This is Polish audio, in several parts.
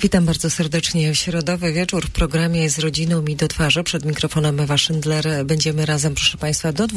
Witam bardzo serdecznie w środowy wieczór w programie Z rodziną mi do twarzy. Przed mikrofonem Ewa Szyndler. Będziemy razem, proszę Państwa, do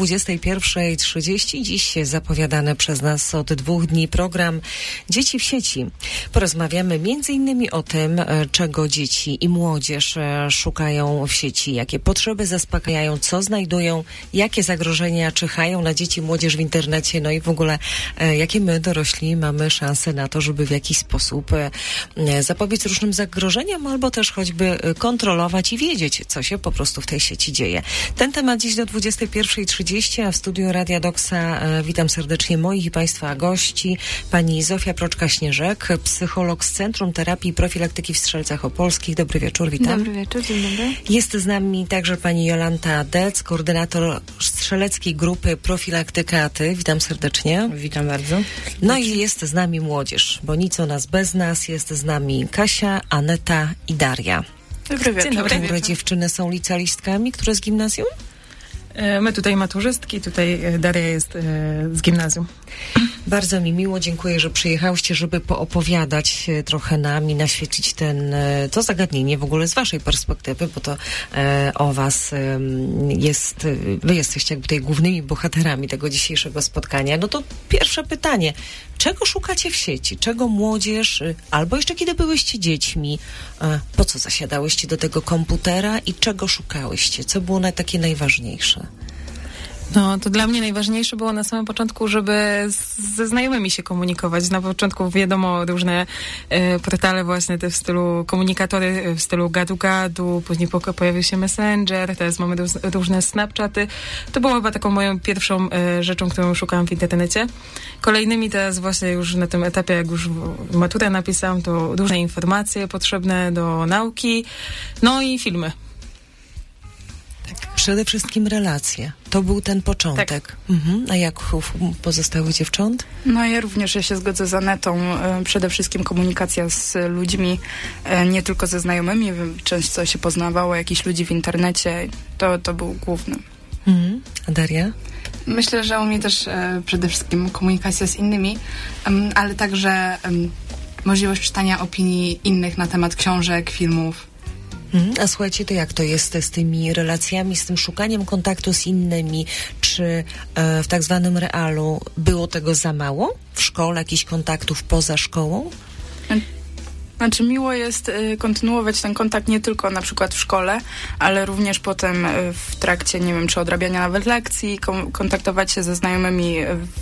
21:30. Dziś zapowiadany przez nas od 2 dni program Dzieci w sieci. Porozmawiamy m.in. o tym, czego dzieci i młodzież szukają w sieci, jakie potrzeby zaspokajają, co znajdują, jakie zagrożenia czyhają na dzieci i młodzież w internecie, no i w ogóle jakie my, dorośli, mamy szansę na to, żeby w jakiś sposób zapobiec różnym zagrożeniom, albo też choćby kontrolować i wiedzieć, co się po prostu w tej sieci dzieje. Ten temat dziś do 21:30, a w studiu Radia Doksa witam serdecznie moich i Państwa gości. Pani Zofia Proczka-Śnieżek, psycholog z Centrum Terapii i Profilaktyki w Strzelcach Opolskich. Dobry wieczór, witam. Dobry wieczór, dzień dobry. Jest z nami także pani Jolanta Dec, koordynator Strzeleckiej Grupy Profilaktyka Ty. Witam serdecznie. Witam bardzo. No i jest z nami młodzież, bo nic o nas bez nas. Jest z nami Kasia, Aneta i Daria. Dobry wieczór. Które dziewczyny są licealistkami, które z gimnazjum? My tutaj maturzystki, tutaj Daria jest z gimnazjum. Bardzo mi miło, dziękuję, że przyjechałyście, żeby poopowiadać trochę nam i naświetlić to zagadnienie w ogóle z waszej perspektywy, bo to o was jest, wy jesteście jakby tutaj głównymi bohaterami tego dzisiejszego spotkania. No to pierwsze pytanie, czego szukacie w sieci? Czego młodzież, albo jeszcze kiedy byłyście dziećmi, po co zasiadałyście do tego komputera i czego szukałyście? Co było takie najważniejsze? No, to dla mnie najważniejsze było na samym początku, żeby ze znajomymi się komunikować. Na początku wiadomo, różne portale właśnie te w stylu komunikatory, w stylu gadu-gadu, później pojawił się Messenger, teraz mamy różne Snapchaty. To było chyba taką moją pierwszą rzeczą, którą szukałam w internecie. Kolejnymi teraz właśnie już na tym etapie, jak już maturę napisałam, to różne informacje potrzebne do nauki, no i filmy. Przede wszystkim relacje. To był ten początek. Tak. A jak pozostałych dziewcząt? No ja się zgodzę z Anetą. Przede wszystkim komunikacja z ludźmi, nie tylko ze znajomymi. Często się poznawało jakichś ludzi w internecie. To był główny. A Daria? Myślę, że u mnie też przede wszystkim komunikacja z innymi, ale także możliwość czytania opinii innych na temat książek, filmów. A słuchajcie, to jak to jest z tymi relacjami, z tym szukaniem kontaktu z innymi? Czy w tak zwanym realu było tego za mało? W szkole jakichś kontaktów poza szkołą? Znaczy miło jest kontynuować ten kontakt nie tylko na przykład w szkole, ale również potem w trakcie, nie wiem, czy odrabiania nawet lekcji, kontaktować się ze znajomymi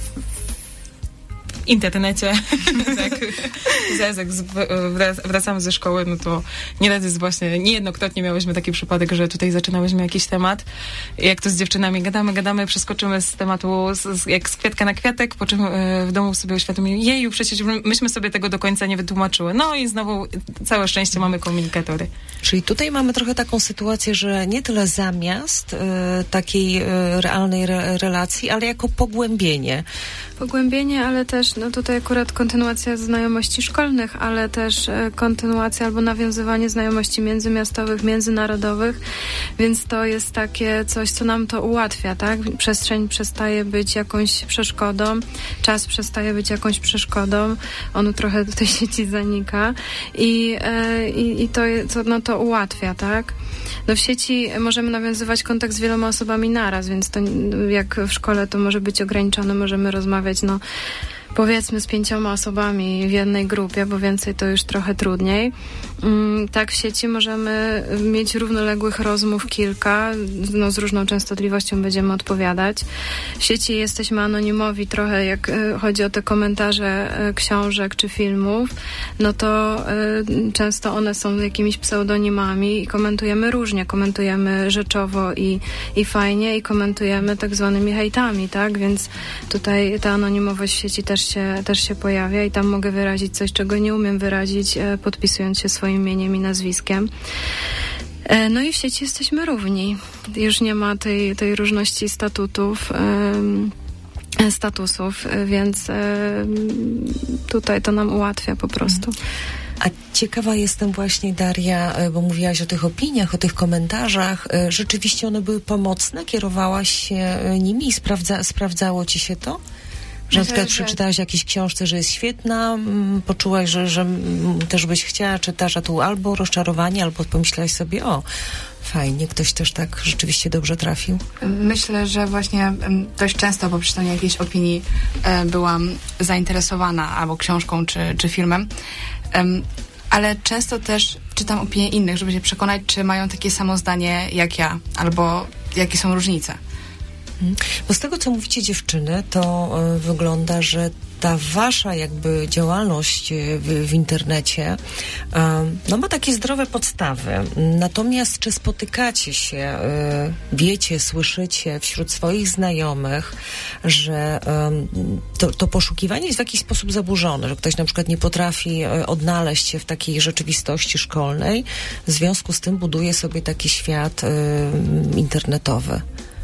w internecie. Tak. Zaraz jak wracamy ze szkoły, no to niejednokrotnie miałyśmy taki przypadek, że tutaj zaczynałyśmy jakiś temat. Jak to z dziewczynami gadamy, przeskoczymy z tematu jak z kwiatka na kwiatek, po czym w domu sobie uświadomimy, jeju, przecież myśmy sobie tego do końca nie wytłumaczyły. No i znowu całe szczęście mamy komunikatory. Czyli tutaj mamy trochę taką sytuację, że nie tyle zamiast takiej realnej relacji, ale jako pogłębienie. Pogłębienie, ale też tutaj akurat kontynuacja znajomości szkolnych, ale też kontynuacja albo nawiązywanie znajomości międzymiastowych, międzynarodowych, więc to jest takie coś, co nam to ułatwia, tak? Przestrzeń przestaje być jakąś przeszkodą, czas przestaje być jakąś przeszkodą, on trochę do tej sieci zanika i to ułatwia, tak? No w sieci możemy nawiązywać kontakt z wieloma osobami naraz, więc to jak w szkole to może być ograniczone, możemy rozmawiać, powiedzmy z 5 osobami w jednej grupie, bo więcej to już trochę trudniej. Tak w sieci możemy mieć równoległych rozmów kilka, z różną częstotliwością będziemy odpowiadać. W sieci jesteśmy anonimowi trochę, jak chodzi o te komentarze książek czy filmów, to często one są jakimiś pseudonimami i komentujemy różnie, komentujemy rzeczowo i fajnie i komentujemy tak zwanymi hejtami, tak? Więc tutaj ta anonimowość w sieci też się pojawia i tam mogę wyrazić coś, czego nie umiem wyrazić, podpisując się swoim imieniem i nazwiskiem. No i w sieci jesteśmy równi. Już nie ma tej różności statusów, więc tutaj to nam ułatwia po prostu. A ciekawa jestem właśnie, Daria, bo mówiłaś o tych opiniach, o tych komentarzach. Rzeczywiście one były pomocne? Kierowałaś się nimi i sprawdzało ci się to? Że na przykład przeczytałaś w jakiejś książce, że jest świetna, poczułaś, że też byś chciała, czytasz, a tu albo rozczarowanie, albo pomyślałaś sobie, o, fajnie, ktoś też tak rzeczywiście dobrze trafił. Myślę, że właśnie dość często po przeczytaniu jakiejś opinii byłam zainteresowana albo książką czy filmem, ale często też czytam opinie innych, żeby się przekonać, czy mają takie samo zdanie jak ja, albo jakie są różnice. Bo z tego, co mówicie dziewczyny, to wygląda, że ta wasza jakby działalność w internecie no ma takie zdrowe podstawy. Natomiast czy spotykacie się, wiecie, słyszycie wśród swoich znajomych, że to poszukiwanie jest w jakiś sposób zaburzone, że ktoś na przykład nie potrafi odnaleźć się w takiej rzeczywistości szkolnej, w związku z tym buduje sobie taki świat internetowy?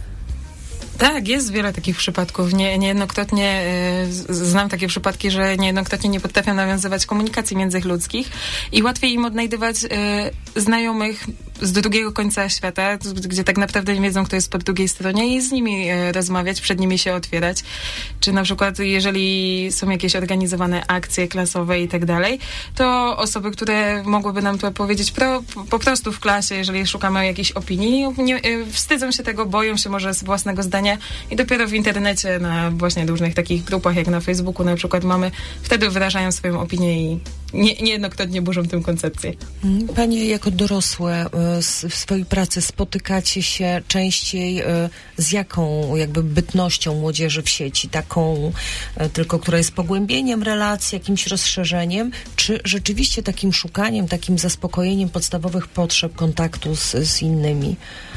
Tak, jest wiele takich przypadków. Niejednokrotnie znam takie przypadki, że niejednokrotnie nie potrafią nawiązywać komunikacji międzyludzkich i łatwiej im odnajdywać znajomych z drugiego końca świata, gdzie tak naprawdę nie wiedzą, kto jest po drugiej stronie i z nimi rozmawiać, przed nimi się otwierać. Czy na przykład, jeżeli są jakieś organizowane akcje klasowe i tak dalej, to osoby, które mogłyby nam to powiedzieć po prostu w klasie, jeżeli szukamy jakiejś opinii, wstydzą się tego, boją się może z własnego zdania i dopiero w internecie, na właśnie różnych takich grupach, jak na Facebooku na przykład wtedy wyrażają swoją opinię i niejednokrotnie burzą tę koncepcję. Panie jako dorosłe w swojej pracy spotykacie się częściej z jaką jakby bytnością młodzieży w sieci? Taką tylko, która jest pogłębieniem relacji, jakimś rozszerzeniem, czy rzeczywiście takim szukaniem, takim zaspokojeniem podstawowych potrzeb kontaktu z innymi?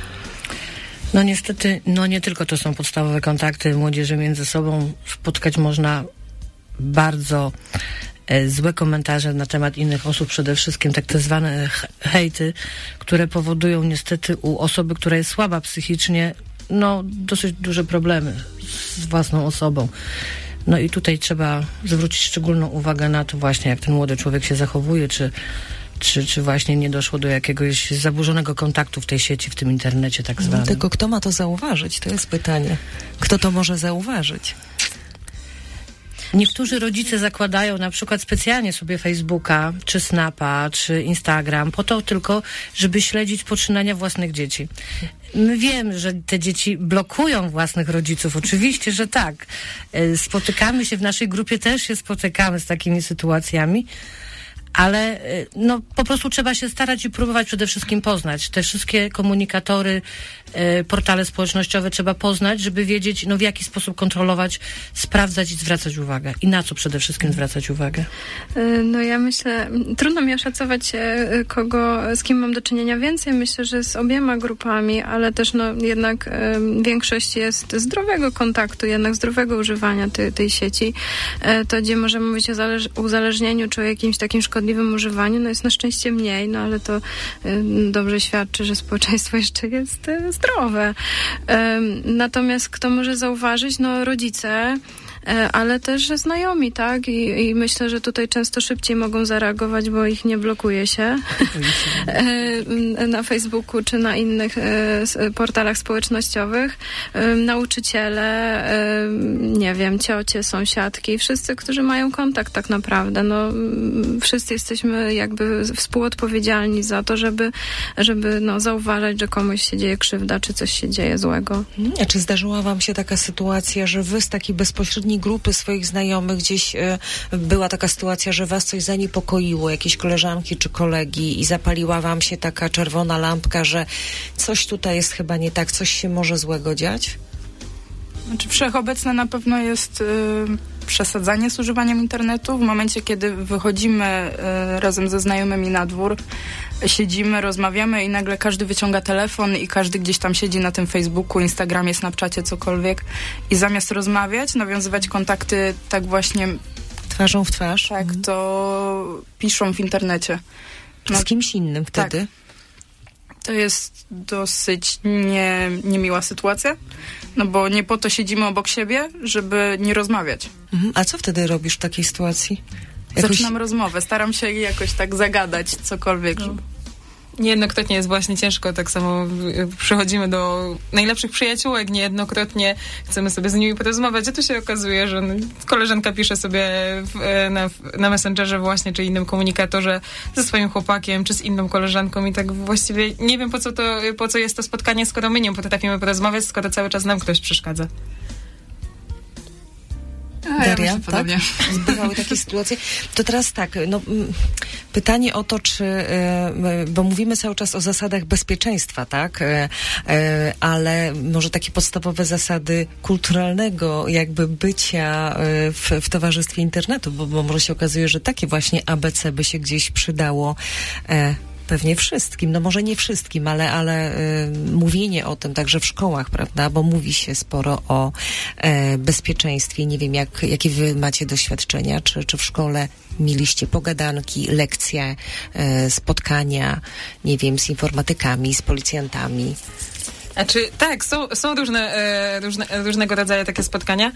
No niestety, nie tylko to są podstawowe kontakty młodzieży między sobą. Spotkać można bardzo złe komentarze na temat innych osób, przede wszystkim tak zwane hejty, które powodują niestety u osoby, która jest słaba psychicznie, dosyć duże problemy z własną osobą. No i tutaj trzeba zwrócić szczególną uwagę na to właśnie, jak ten młody człowiek się zachowuje, czy właśnie nie doszło do jakiegoś zaburzonego kontaktu w tej sieci, w tym internecie tak zwanym. Tylko kto ma to zauważyć? To jest pytanie. Kto to może zauważyć? Niektórzy rodzice zakładają na przykład specjalnie sobie Facebooka, czy Snapa, czy Instagram, po to tylko, żeby śledzić poczynania własnych dzieci. My wiemy, że te dzieci blokują własnych rodziców. Oczywiście, że tak. Spotykamy się w naszej grupie, też się spotykamy z takimi sytuacjami, ale po prostu trzeba się starać i próbować przede wszystkim poznać. Te wszystkie komunikatory, portale społecznościowe trzeba poznać, żeby wiedzieć, w jaki sposób kontrolować, sprawdzać i zwracać uwagę. I na co przede wszystkim zwracać uwagę? Ja myślę, trudno mi oszacować, z kim mam do czynienia więcej. Myślę, że z obiema grupami, ale też jednak większość jest zdrowego kontaktu, jednak zdrowego używania tej sieci. To, gdzie możemy mówić o uzależnieniu, czy o jakimś takim szkodliwym używaniu, jest na szczęście mniej, ale to dobrze świadczy, że społeczeństwo jeszcze jest zdrowe. Natomiast kto może zauważyć? Rodzice, ale też znajomi, tak? I myślę, że tutaj często szybciej mogą zareagować, bo ich nie blokuje się na Facebooku czy na innych portalach społecznościowych. Nauczyciele, nie wiem, ciocie, sąsiadki, wszyscy, którzy mają kontakt tak naprawdę. Wszyscy jesteśmy jakby współodpowiedzialni za to, żeby zauważać, że komuś się dzieje krzywda, czy coś się dzieje złego. A czy zdarzyła wam się taka sytuacja, że wy z takiej bezpośredniej grupy swoich znajomych gdzieś była taka sytuacja, że was coś zaniepokoiło, jakieś koleżanki czy kolegi i zapaliła wam się taka czerwona lampka, że coś tutaj jest chyba nie tak, coś się może złego dziać? Wszechobecne na pewno jest przesadzanie z używaniem internetu. W momencie, kiedy wychodzimy razem ze znajomymi na dwór, siedzimy, rozmawiamy i nagle każdy wyciąga telefon i każdy gdzieś tam siedzi na tym Facebooku, Instagramie, Snapchacie, cokolwiek i zamiast rozmawiać, nawiązywać kontakty tak właśnie twarzą w twarz? Tak, to piszą w internecie. Z kimś innym wtedy? Tak. To jest dosyć niemiła sytuacja, bo nie po to siedzimy obok siebie, żeby nie rozmawiać. A co wtedy robisz w takiej sytuacji? Zaczynam rozmowę, staram się jakoś tak zagadać cokolwiek. Niejednokrotnie jest właśnie ciężko, tak samo przychodzimy do najlepszych przyjaciółek, niejednokrotnie chcemy sobie z nimi porozmawiać, a tu się okazuje, że koleżanka pisze sobie na Messengerze właśnie, czy innym komunikatorze ze swoim chłopakiem, czy z inną koleżanką i tak właściwie nie wiem, po co jest to spotkanie, skoro my nie potrafimy porozmawiać, skoro cały czas nam ktoś przeszkadza. Daria, tak? Zbywały takie sytuacje. To teraz tak, pytanie o to, czy, bo mówimy cały czas o zasadach bezpieczeństwa, tak? Ale może takie podstawowe zasady kulturalnego jakby bycia w towarzystwie internetu, bo może się okazuje, że takie właśnie ABC by się gdzieś przydało pewnie wszystkim, może nie wszystkim, ale mówienie o tym także w szkołach, prawda, bo mówi się sporo o bezpieczeństwie. Nie wiem, jakie wy macie doświadczenia, czy w szkole mieliście pogadanki, lekcje, spotkania, nie wiem, z informatykami, z policjantami. Tak, są różnego rodzaju takie spotkania.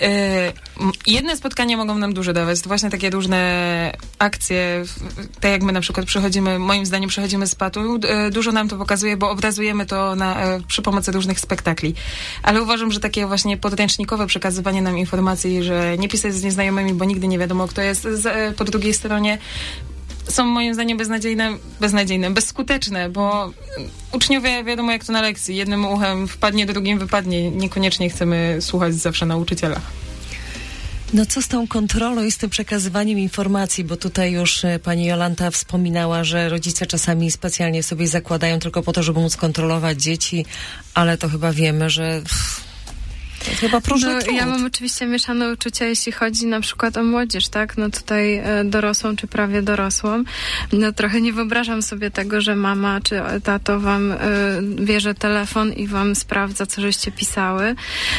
Jedne spotkania mogą nam dużo dawać. To właśnie takie różne akcje, tak jak my na przykład moim zdaniem przechodzimy z PAT-u, dużo nam to pokazuje, bo obrazujemy to przy pomocy różnych spektakli. Ale uważam, że takie właśnie podręcznikowe przekazywanie nam informacji, że nie pisać z nieznajomymi, bo nigdy nie wiadomo, kto jest po drugiej stronie, są moim zdaniem beznadziejne, bezskuteczne, bo uczniowie wiadomo jak to na lekcji. Jednym uchem wpadnie, drugim wypadnie. Niekoniecznie chcemy słuchać zawsze nauczyciela. Co z tą kontrolą i z tym przekazywaniem informacji, bo tutaj już pani Jolanta wspominała, że rodzice czasami specjalnie sobie zakładają tylko po to, żeby móc kontrolować dzieci, ale to chyba wiemy, że to chyba próżny trud. Ja mam oczywiście mieszane uczucia, jeśli chodzi na przykład o młodzież, tak? Tutaj dorosłą czy prawie dorosłą. Trochę nie wyobrażam sobie tego, że mama czy tato wam bierze telefon i wam sprawdza, co żeście pisały.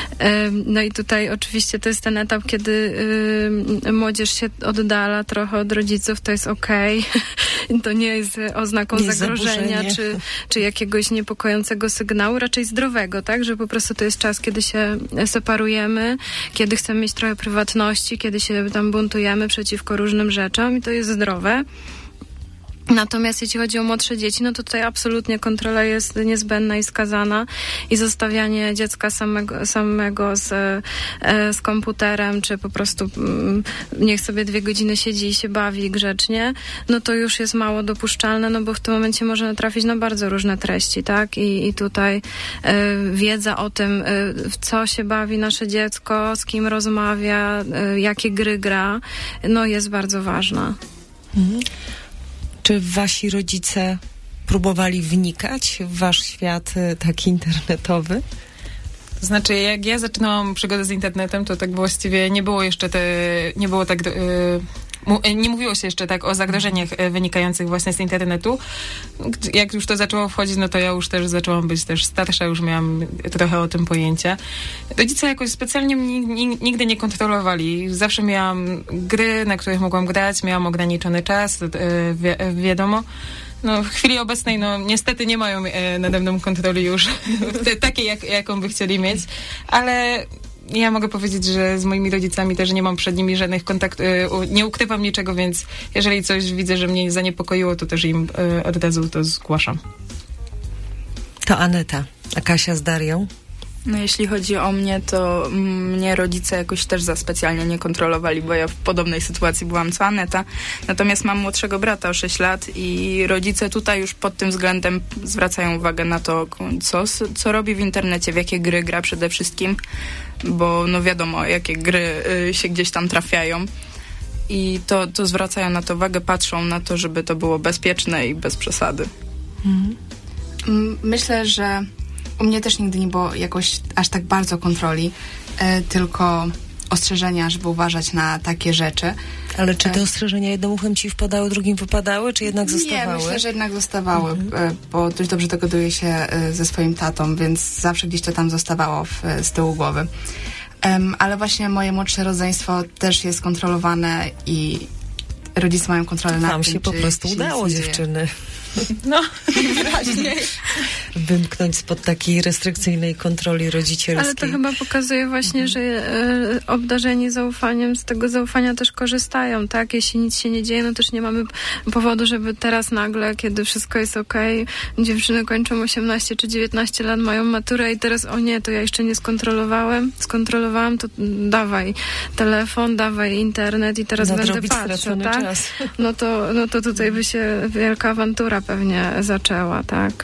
I tutaj oczywiście to jest ten etap, kiedy młodzież się oddala trochę od rodziców, to jest okej. To nie jest oznaką zagrożenia czy jakiegoś niepokojącego sygnału, raczej zdrowego, tak? Że po prostu to jest czas, kiedy się separujemy, kiedy chcemy mieć trochę prywatności, kiedy się tam buntujemy przeciwko różnym rzeczom i to jest zdrowe. Natomiast jeśli chodzi o młodsze dzieci, to tutaj absolutnie kontrola jest niezbędna i skazana i zostawianie dziecka samego z komputerem, czy po prostu niech sobie 2 godziny siedzi i się bawi grzecznie, to już jest mało dopuszczalne, bo w tym momencie może natrafić na bardzo różne treści, tak? I tutaj wiedza o tym, w co się bawi nasze dziecko, z kim rozmawia, jakie gry gra, jest bardzo ważna. Czy wasi rodzice próbowali wnikać w wasz świat taki internetowy? To znaczy, jak ja zaczynałam przygodę z internetem, to tak właściwie nie było jeszcze nie mówiło się jeszcze tak o zagrożeniach wynikających właśnie z internetu. Jak już to zaczęło wchodzić, to ja już też zaczęłam być też starsza, już miałam trochę o tym pojęcia. Rodzice jakoś specjalnie nigdy nie kontrolowali. Zawsze miałam gry, na których mogłam grać, miałam ograniczony czas, wiadomo. W chwili obecnej, niestety nie mają nade mną kontroli już takiej, jaką by chcieli mieć, ale ja mogę powiedzieć, że z moimi rodzicami też nie mam przed nimi żadnych kontaktów, nie ukrywam niczego, więc jeżeli coś widzę, że mnie zaniepokoiło, to też im od razu to zgłaszam. To Aneta, a Kasia z Darią? Jeśli chodzi o mnie, to mnie rodzice jakoś też za specjalnie nie kontrolowali, bo ja w podobnej sytuacji byłam co Aneta. Natomiast mam młodszego brata o 6 lat i rodzice tutaj już pod tym względem zwracają uwagę na to, co robi w internecie, w jakie gry gra przede wszystkim, bo wiadomo, jakie gry się gdzieś tam trafiają. I to zwracają na to uwagę, patrzą na to, żeby to było bezpieczne i bez przesady. Myślę, że u mnie też nigdy nie było jakoś aż tak bardzo kontroli, tylko ostrzeżenia, żeby uważać na takie rzeczy. Ale czy te ostrzeżenia jednym uchem ci wpadały, drugim wypadały, czy jednak zostawały? Nie, myślę, że jednak zostawały, bo dość dobrze dogaduję się ze swoim tatą, więc zawsze gdzieś to tam zostawało z tyłu głowy. Ale właśnie moje młodsze rodzeństwo też jest kontrolowane i rodzice mają kontrolę nad Tam tym, się po prostu udało, dziewczyny. No, wyraźnie. Wymknąć spod takiej restrykcyjnej kontroli rodzicielskiej. Ale to chyba pokazuje właśnie, że obdarzeni zaufaniem, z tego zaufania też korzystają, tak? Jeśli nic się nie dzieje, no też nie mamy powodu, żeby teraz nagle, kiedy wszystko jest okej, dziewczyny kończą 18 czy 19 lat, mają maturę i teraz o nie, to ja jeszcze nie skontrolowałam, to dawaj telefon, dawaj internet i teraz będę patrzył, tak? Czas. No to tutaj by się wielka awantura pewnie zaczęła, tak?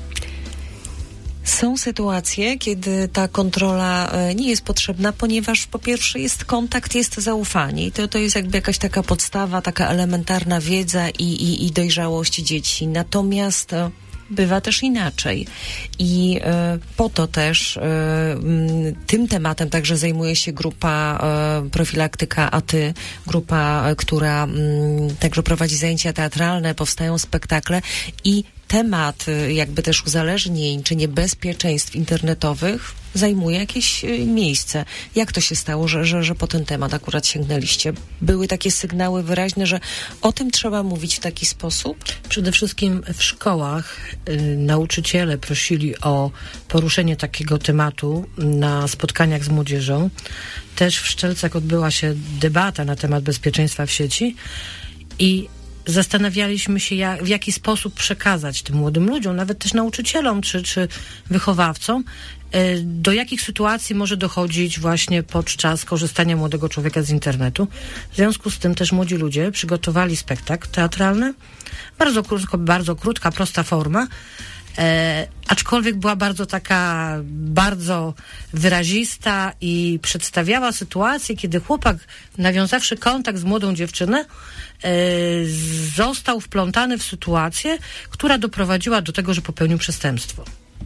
Są sytuacje, kiedy ta kontrola nie jest potrzebna, ponieważ po pierwsze jest kontakt, jest zaufanie i to jest jakby jakaś taka podstawa, taka elementarna wiedza i dojrzałość dzieci. Natomiast bywa też inaczej i po to też tym tematem także zajmuje się grupa Profilaktyka ATY, grupa, która także prowadzi zajęcia teatralne, powstają spektakle i temat jakby też uzależnień czy niebezpieczeństw internetowych zajmuje jakieś miejsce. Jak to się stało, że po ten temat akurat sięgnęliście? Były takie sygnały wyraźne, że o tym trzeba mówić w taki sposób? Przede wszystkim w szkołach nauczyciele prosili o poruszenie takiego tematu na spotkaniach z młodzieżą. Też w Szczelcach odbyła się debata na temat bezpieczeństwa w sieci i zastanawialiśmy się, w jaki sposób przekazać tym młodym ludziom, nawet też nauczycielom czy wychowawcom, do jakich sytuacji może dochodzić właśnie podczas korzystania młodego człowieka z internetu. W związku z tym też młodzi ludzie przygotowali spektakl teatralny. Bardzo krótka, prosta forma, aczkolwiek była bardzo wyrazista i przedstawiała sytuację, kiedy chłopak, nawiązawszy kontakt z młodą dziewczynę, został wplątany w sytuację, która doprowadziła do tego, że popełnił przestępstwo.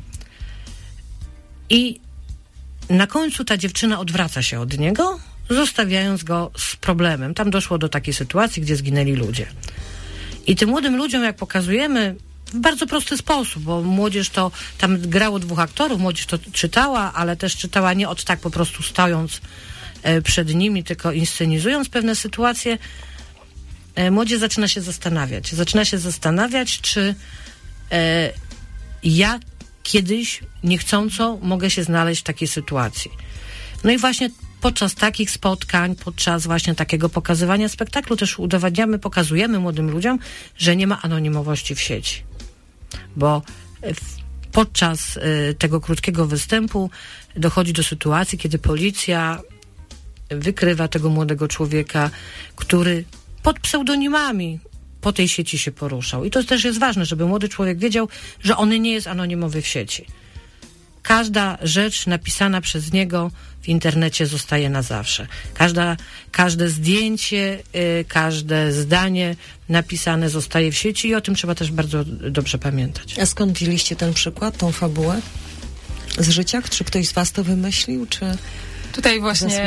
I na końcu ta dziewczyna odwraca się od niego, zostawiając go z problemem. Tam doszło do takiej sytuacji, gdzie zginęli ludzie. I tym młodym ludziom, jak pokazujemy, w bardzo prosty sposób, bo młodzież to, tam grało 2 aktorów, młodzież to czytała, ale też czytała nie od tak po prostu stojąc przed nimi, tylko inscenizując pewne sytuacje. Młodzież zaczyna się zastanawiać, czy ja kiedyś niechcąco mogę się znaleźć w takiej sytuacji. No i właśnie podczas takich spotkań, podczas właśnie takiego pokazywania spektaklu też pokazujemy młodym ludziom, że nie ma anonimowości w sieci. Bo podczas tego krótkiego występu dochodzi do sytuacji, kiedy policja wykrywa tego młodego człowieka, który pod pseudonimami po tej sieci się poruszał. I to też jest ważne, żeby młody człowiek wiedział, że on nie jest anonimowy w sieci. Każda rzecz napisana przez niego w internecie zostaje na zawsze. Każde zdjęcie, każde zdanie napisane zostaje w sieci i o tym trzeba też bardzo dobrze pamiętać. A skąd wzięliście ten przykład, tą fabułę? Z życia? Czy ktoś z was to wymyślił, czy tutaj właśnie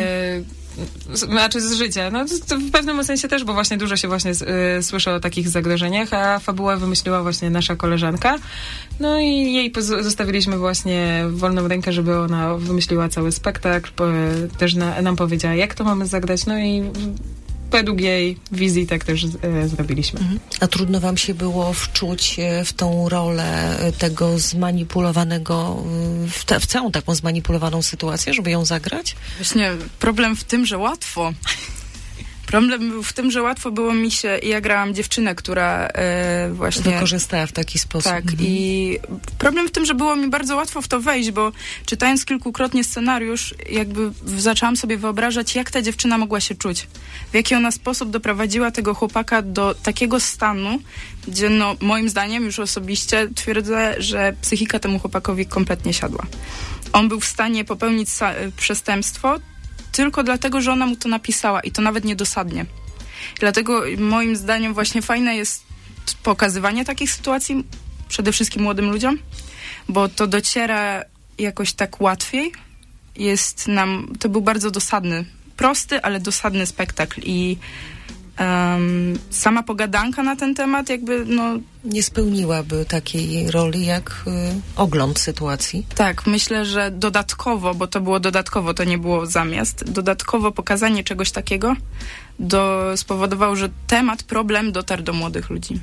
z życia. No to w pewnym sensie też, bo właśnie dużo się właśnie słyszy o takich zagrożeniach, a fabułę wymyśliła właśnie nasza koleżanka. No i jej zostawiliśmy właśnie wolną rękę, żeby ona wymyśliła cały spektakl, też nam powiedziała, jak to mamy zagrać, no i według jej wizji tak też zrobiliśmy. A trudno wam się było wczuć w tą rolę tego zmanipulowanego, w całą taką zmanipulowaną sytuację, żeby ją zagrać? Właśnie problem w tym, że łatwo. Problem był w tym, że łatwo było mi się, ja grałam dziewczynę, która właśnie wykorzystała w taki sposób. Tak, i problem w tym, że było mi bardzo łatwo w to wejść, bo czytając kilkukrotnie scenariusz, jakby zaczęłam sobie wyobrażać, jak ta dziewczyna mogła się czuć. W jaki ona sposób doprowadziła tego chłopaka do takiego stanu, gdzie no, moim zdaniem, już osobiście twierdzę, że psychika temu chłopakowi kompletnie siadła. On był w stanie popełnić przestępstwo tylko dlatego, że ona mu to napisała i to nawet niedosadnie. Dlatego moim zdaniem właśnie fajne jest pokazywanie takich sytuacji przede wszystkim młodym ludziom, bo to dociera jakoś tak łatwiej. To był bardzo dosadny, prosty, ale dosadny spektakl i Sama pogadanka na ten temat jakby, no... Nie spełniłaby takiej roli jak ogląd sytuacji. Tak, myślę, że dodatkowo, bo to było dodatkowo, to nie było zamiast, dodatkowo pokazanie czegoś takiego spowodowało, że problem dotarł do młodych ludzi.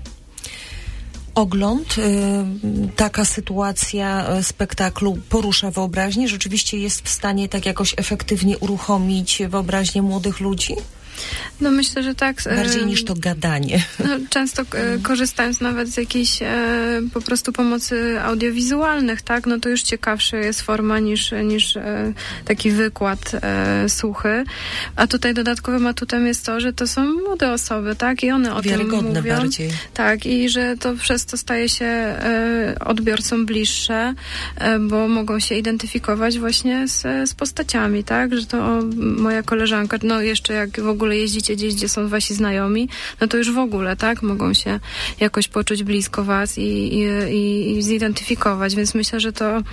Ogląd, taka sytuacja spektaklu porusza wyobraźnię? Rzeczywiście jest w stanie tak jakoś efektywnie uruchomić wyobraźnię młodych ludzi? No myślę, że tak. Bardziej niż to gadanie. No, często korzystając nawet z jakiejś po prostu pomocy audiowizualnych, tak, no to już ciekawsza jest forma niż taki wykład suchy. A tutaj dodatkowym atutem jest to, że to są młode osoby, tak, i one o tym mówią. Bardziej. Tak, i że to przez to staje się odbiorcom bliższe, bo mogą się identyfikować właśnie z postaciami, tak, że to moja koleżanka, no jeszcze jak w ogóle jeździcie gdzieś, gdzie są wasi znajomi, no to już w ogóle, tak, mogą się jakoś poczuć blisko was i zidentyfikować, więc myślę, że to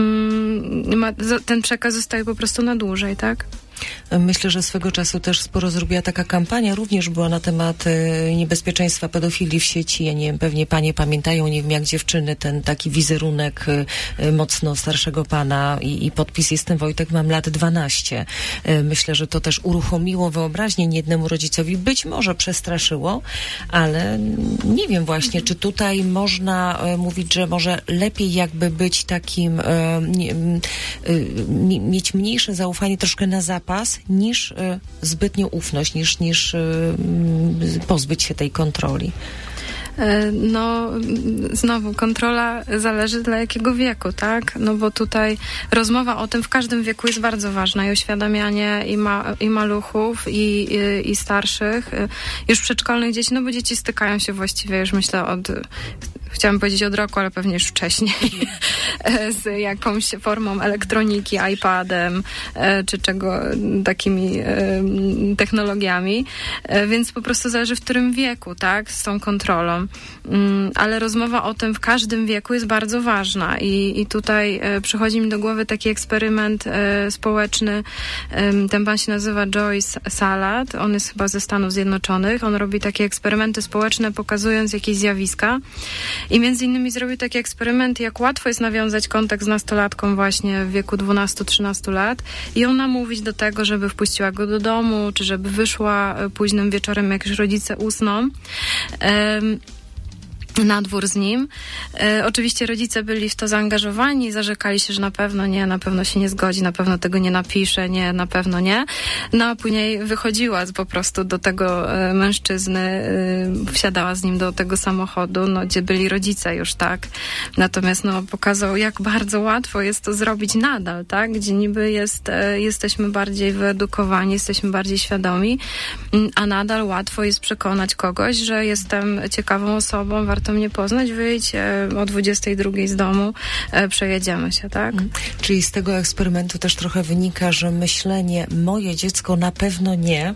ten przekaz zostaje po prostu na dłużej, tak? Myślę, że swego czasu też sporo zrobiła taka kampania, również była na temat niebezpieczeństwa pedofilii w sieci. Ja nie wiem, pewnie panie pamiętają, nie wiem jak dziewczyny, ten taki wizerunek mocno starszego pana i podpis "Jestem Wojtek, mam lat 12. Myślę, że to też uruchomiło wyobraźnię niejednemu rodzicowi. Być może przestraszyło, ale nie wiem właśnie, czy tutaj można mówić, że może lepiej jakby być takim, mieć mniejsze zaufanie troszkę na zapas, niż zbytnią ufność, niż pozbyć się tej kontroli. No, znowu, kontrola zależy dla jakiego wieku, tak? No bo tutaj rozmowa o tym w każdym wieku jest bardzo ważna i uświadamianie i maluchów, i starszych, już przedszkolnych dzieci, no bo dzieci stykają się właściwie już myślę chciałam powiedzieć od roku, ale pewnie już wcześniej, z jakąś formą elektroniki, iPadem, czy takimi technologiami, więc po prostu zależy w którym wieku, tak, z tą kontrolą. Ale rozmowa o tym w każdym wieku jest bardzo ważna i tutaj przychodzi mi do głowy taki eksperyment społeczny. Ten pan się nazywa Joy Saladt, on jest chyba ze Stanów Zjednoczonych, on robi takie eksperymenty społeczne, pokazując jakieś zjawiska. I między innymi zrobił taki eksperyment, jak łatwo jest nawiązać kontakt z nastolatką właśnie w wieku 12-13 lat i ją namówić do tego, żeby wpuściła go do domu, czy żeby wyszła późnym wieczorem, jak już rodzice usną, na dwór z nim. Oczywiście rodzice byli w to zaangażowani, zarzekali się, że na pewno się nie zgodzi, na pewno tego nie napisze, nie, na pewno nie. No a później wychodziła po prostu do tego mężczyzny, wsiadała z nim do tego samochodu, no, gdzie byli rodzice już, tak. Natomiast pokazał, jak bardzo łatwo jest to zrobić nadal, tak, gdzie niby jesteśmy bardziej wyedukowani, jesteśmy bardziej świadomi, a nadal łatwo jest przekonać kogoś, że jestem ciekawą osobą, warto mnie poznać, wyjdź o 22 z domu, przejedziemy się, tak? Czyli z tego eksperymentu też trochę wynika, że myślenie moje dziecko na pewno nie,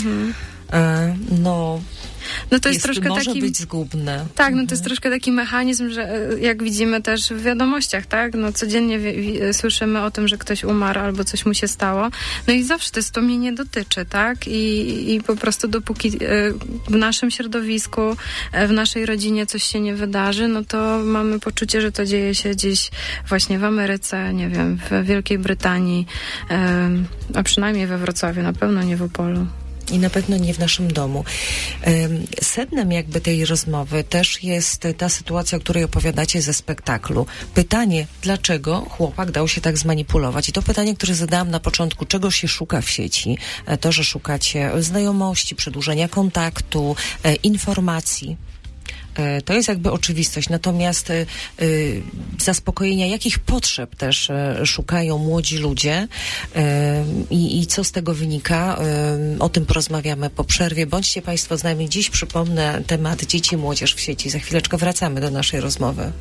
no to jest troszkę może taki, być zgubne. Tak, no to jest troszkę taki mechanizm, że jak widzimy też w wiadomościach, tak, no codziennie słyszymy o tym, że ktoś umarł albo coś mu się stało, no i zawsze to mnie nie dotyczy, tak, i po prostu dopóki w naszym środowisku, w naszej rodzinie coś się nie wydarzy, no to mamy poczucie, że to dzieje się gdzieś właśnie w Ameryce, nie wiem, w Wielkiej Brytanii, a przynajmniej we Wrocławiu, na pewno nie w Opolu. I na pewno nie w naszym domu. Sednem jakby tej rozmowy też jest ta sytuacja, o której opowiadacie ze spektaklu. Pytanie, dlaczego chłopak dał się tak zmanipulować? I to pytanie, które zadałam na początku, czego się szuka w sieci? To, że szukacie znajomości, przedłużenia kontaktu, informacji. To jest jakby oczywistość, natomiast zaspokojenia jakich potrzeb też szukają młodzi ludzie i co z tego wynika, o tym porozmawiamy po przerwie. Bądźcie Państwo z nami. Dziś przypomnę temat dzieci i młodzież w sieci. Za chwileczkę wracamy do naszej rozmowy.